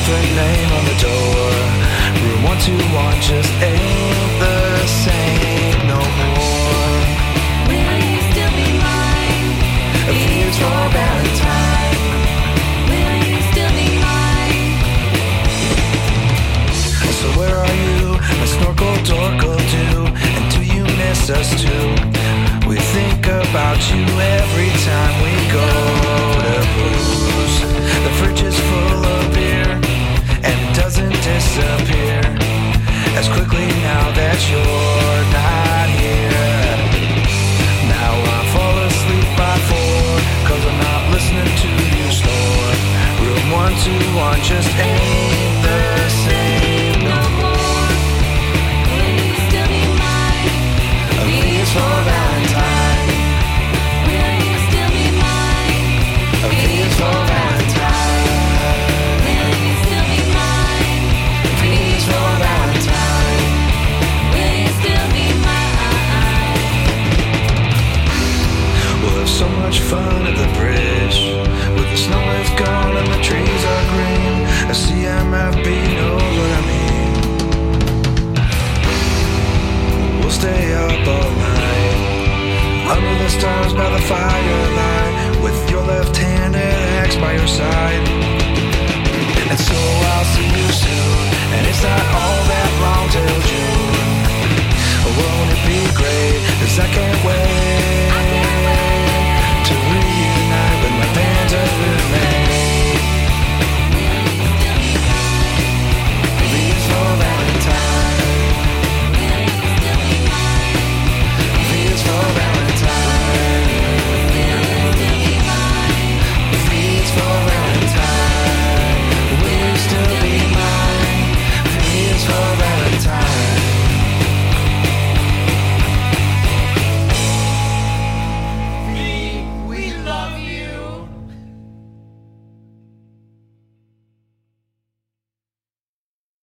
different name on the door. Room 121 just ain't the same no more. Will you still be mine? A few years for Valentine. Will you still be mine? So where are you? A snorkel dork will do. And do you miss us too? We think about you every time we